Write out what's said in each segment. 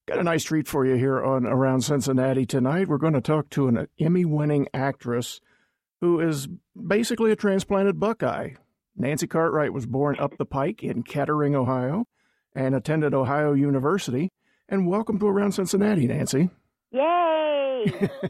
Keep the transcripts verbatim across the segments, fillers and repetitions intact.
Got a nice treat for you here on Around Cincinnati tonight. We're going to talk to an Emmy-winning actress who is basically a transplanted Buckeye. Nancy Cartwright was born up the pike in Kettering, Ohio, and attended Ohio University. And welcome to Around Cincinnati, Nancy. Yay!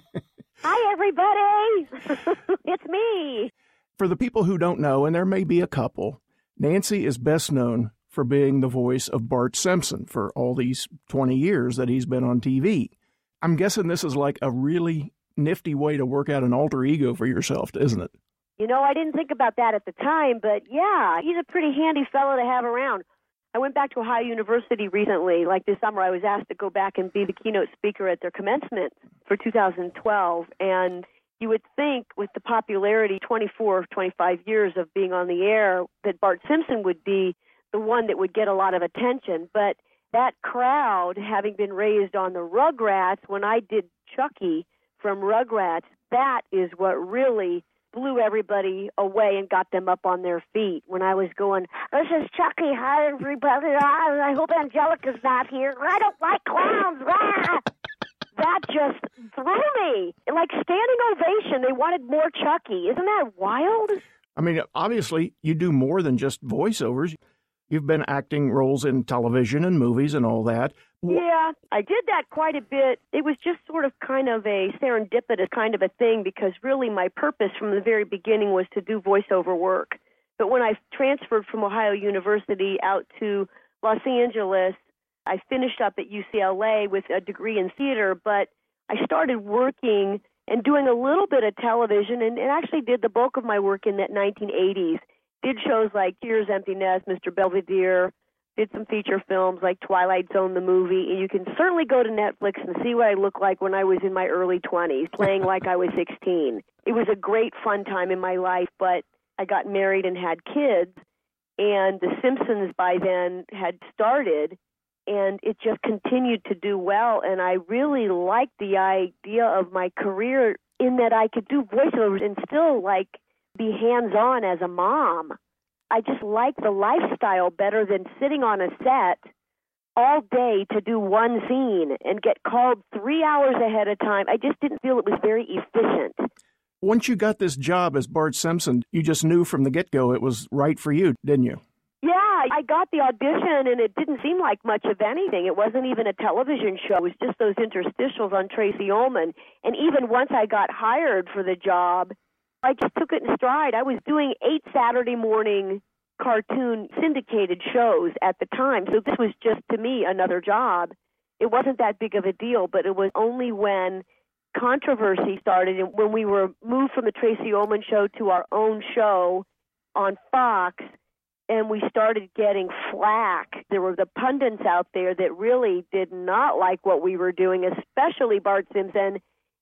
Hi, everybody! It's me! For the people who don't know, and there may be a couple, Nancy is best known for being the voice of Bart Simpson for all these twenty years that he's been on T V. I'm guessing this is like a really nifty way to work out an alter ego for yourself, isn't it? You know, I didn't think about that at the time, but yeah, he's a pretty handy fellow to have around. I went back to Ohio University recently. Like this summer, I was asked to go back and be the keynote speaker at their commencement for two thousand twelve, and you would think with the popularity, twenty-four, twenty-five years of being on the air, that Bart Simpson would be the one that would get a lot of attention. But that crowd, having been raised on the Rugrats, when I did Chucky from Rugrats, that is what really blew everybody away and got them up on their feet. When I was going, this is Chucky, hi everybody, I hope Angelica's not here, I don't like clowns, ah! That just threw me. Like standing ovation, they wanted more Chucky. Isn't that wild? I mean, obviously, you do more than just voiceovers. You've been acting roles in television and movies and all that. Yeah, I did that quite a bit. It was just sort of kind of a serendipitous kind of a thing because really my purpose from the very beginning was to do voiceover work. But when I transferred from Ohio University out to Los Angeles, I finished up at U C L A with a degree in theater, but I started working and doing a little bit of television and, and actually did the bulk of my work in the nineteen eighties. Did shows like Tears, Empty Nest, Mister Belvedere, did some feature films like Twilight Zone, the movie. And you can certainly go to Netflix and see what I looked like when I was in my early twenties, playing like I was sixteen. It was a great fun time in my life, but I got married and had kids, and The Simpsons by then had started, and it just continued to do well. And I really liked the idea of my career in that I could do voiceovers and still, like, be hands-on as a mom. I just like the lifestyle better than sitting on a set all day to do one scene and get called three hours ahead of time. I just didn't feel it was very efficient. Once you got this job as Bart Simpson, you just knew from the get-go it was right for you, didn't you? Yeah, I got the audition, and it didn't seem like much of anything. It wasn't even a television show. It was just those interstitials on Tracy Ullman. And even once I got hired for the job, I just took it in stride. I was doing eight Saturday morning cartoon syndicated shows at the time, so this was just, to me, another job. It wasn't that big of a deal, but it was only when controversy started and when we were moved from the Tracy Ullman show to our own show on Fox, and we started getting flack. There were the pundits out there that really did not like what we were doing, especially Bart Simpson,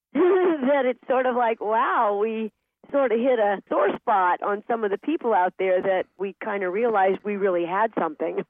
that it's sort of like, wow, we sort of hit a sore spot on some of the people out there that we kind of realized we really had something.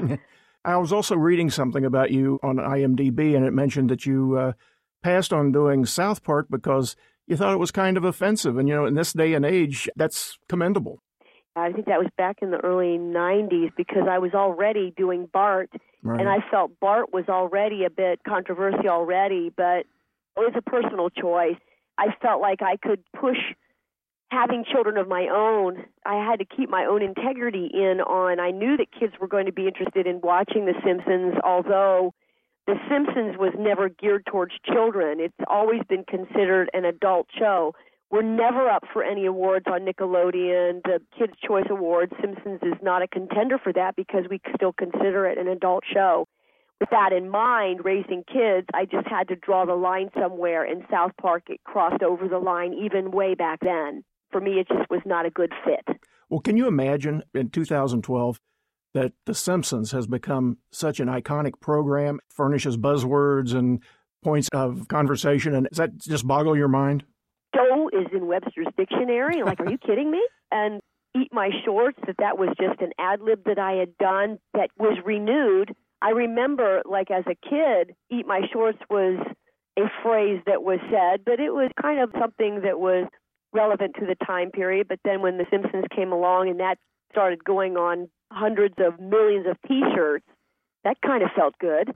I was also reading something about you on I M D B, and it mentioned that you uh, passed on doing South Park because you thought it was kind of offensive. And, you know, in this day and age, that's commendable. I think that was back in the early nineties because I was already doing Bart, right. And I felt Bart was already a bit controversial already, but it was a personal choice. I felt like I could push having children of my own. I had to keep my own integrity in on. I knew that kids were going to be interested in watching The Simpsons, although The Simpsons was never geared towards children. It's always been considered an adult show. We're never up for any awards on Nickelodeon, the Kids' Choice Awards. Simpsons is not a contender for that because we still consider it an adult show. With that in mind, raising kids, I just had to draw the line somewhere. In South Park, it crossed over the line even way back then. For me, it just was not a good fit. Well, can you imagine in two thousand twelve that The Simpsons has become such an iconic program, furnishes buzzwords and points of conversation, and does that just boggle your mind? Doe is in Webster's dictionary. Like, are you kidding me? And Eat My Shorts, that that was just an ad-lib that I had done that was renewed. I remember, like, as a kid, Eat My Shorts was a phrase that was said, but it was kind of something that was relevant to the time period. But then when The Simpsons came along and that started going on hundreds of millions of T-shirts, that kind of felt good.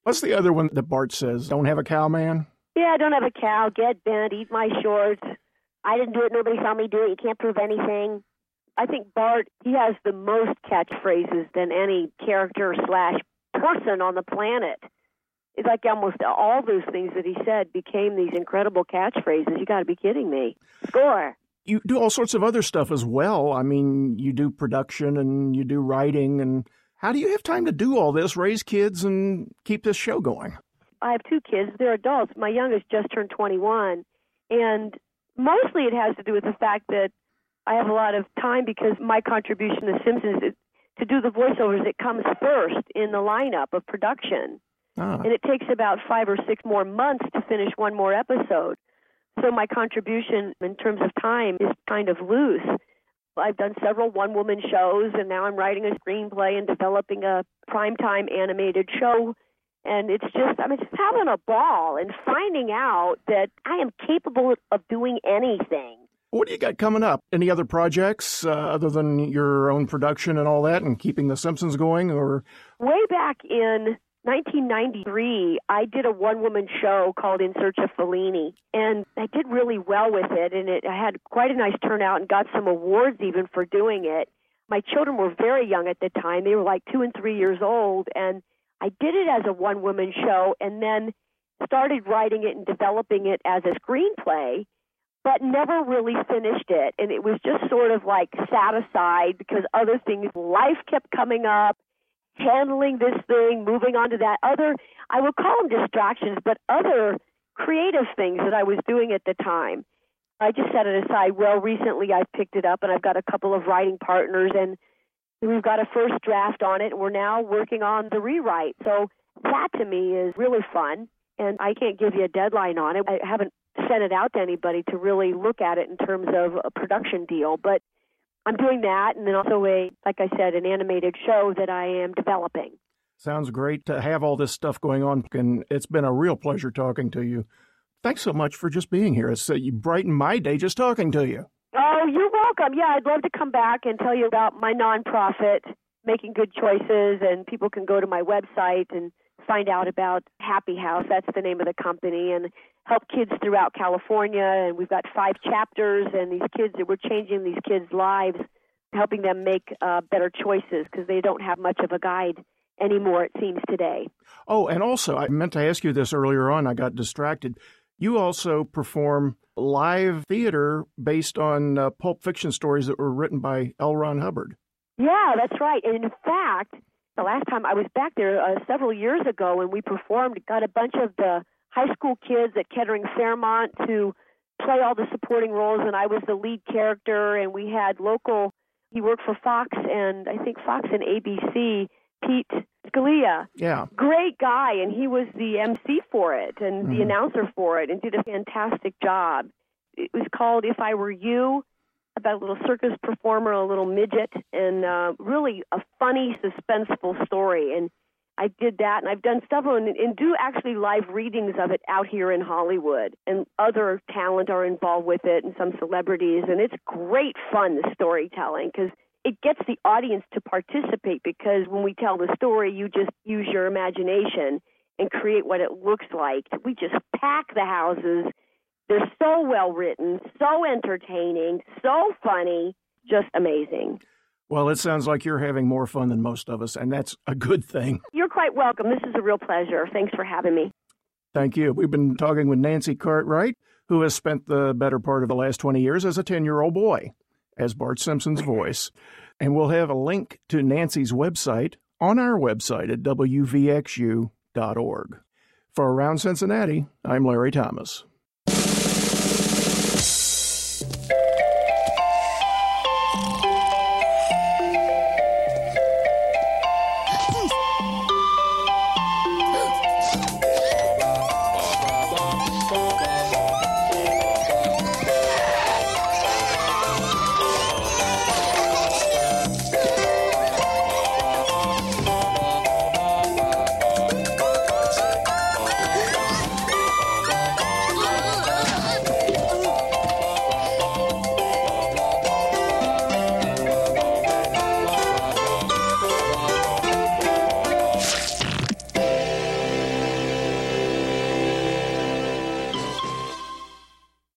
What's the other one that Bart says? Don't have a cow, man? Yeah, I don't have a cow. Get bent. Eat my shorts. I didn't do it. Nobody saw me do it. You can't prove anything. I think Bart, he has the most catchphrases than any character slash person on the planet. It's like almost all those things that he said became these incredible catchphrases. You got to be kidding me. Score. You do all sorts of other stuff as well. I mean, you do production and you do writing. And how do you have time to do all this, raise kids, and keep this show going? I have two kids. They're adults. My youngest just turned twenty-one. And mostly it has to do with the fact that I have a lot of time because my contribution to Simpsons is to do the voiceovers. It comes first in the lineup of production. Ah. And it takes about five or six more months to finish one more episode. So my contribution in terms of time is kind of loose. I've done several one-woman shows, and now I'm writing a screenplay and developing a primetime animated show. And it's just, I'm just having a ball and finding out that I am capable of doing anything. What do you got coming up? Any other projects uh, other than your own production and all that and keeping The Simpsons going? Or way back in nineteen ninety-three, I did a one-woman show called In Search of Fellini, and I did really well with it, and it I had quite a nice turnout and got some awards even for doing it. My children were very young at the time. They were like two and three years old, and I did it as a one-woman show and then started writing it and developing it as a screenplay, but never really finished it. And it was just sort of like sat aside because other things, life kept coming up, handling this thing, moving on to that other, I would call them distractions, but other creative things that I was doing at the time. I just set it aside. Well, recently I picked it up, and I've got a couple of writing partners, and we've got a first draft on it, and we're now working on the rewrite. So that to me is really fun, and I can't give you a deadline on it. I haven't sent it out to anybody to really look at it in terms of a production deal, but I'm doing that, and then also a, like I said, an animated show that I am developing. Sounds great to have all this stuff going on, and it's been a real pleasure talking to you. Thanks so much for just being here. It's, uh, you brightened my day just talking to you. Oh, you're welcome. Yeah, I'd love to come back and tell you about my nonprofit, Making Good Choices, and people can go to my website and find out about Happy House. That's the name of the company, and help kids throughout California. And we've got five chapters, and these kids, we're changing these kids' lives, helping them make uh, better choices because they don't have much of a guide anymore, it seems, today. Oh, and also, I meant to ask you this earlier on. I got distracted. You also perform live theater based on uh, Pulp Fiction stories that were written by L. Ron Hubbard. Yeah, that's right. And in fact, the last time I was back there uh, several years ago when we performed, got a bunch of the high school kids at Kettering Fairmont to play all the supporting roles, and I was the lead character, and we had local, he worked for Fox and I think Fox and A B C, Pete Scalia. Yeah. Great guy, and he was the M C for it and mm. the announcer for it and did a fantastic job. It was called If I Were You, about a little circus performer, a little midget, and uh, really a funny, suspenseful story. And I did that, and I've done several, and, and do actually live readings of it out here in Hollywood. And other talent are involved with it, and some celebrities. And it's great fun, the storytelling, because it gets the audience to participate, because when we tell the story, you just use your imagination and create what it looks like. We just pack the houses. They're so well written, so entertaining, so funny, just amazing. Well, it sounds like you're having more fun than most of us, and that's a good thing. You're quite welcome. This is a real pleasure. Thanks for having me. Thank you. We've been talking with Nancy Cartwright, who has spent the better part of the last twenty years as a ten-year-old boy, as Bart Simpson's voice. And we'll have a link to Nancy's website on our website at W V X U dot org. For Around Cincinnati, I'm Larry Thomas.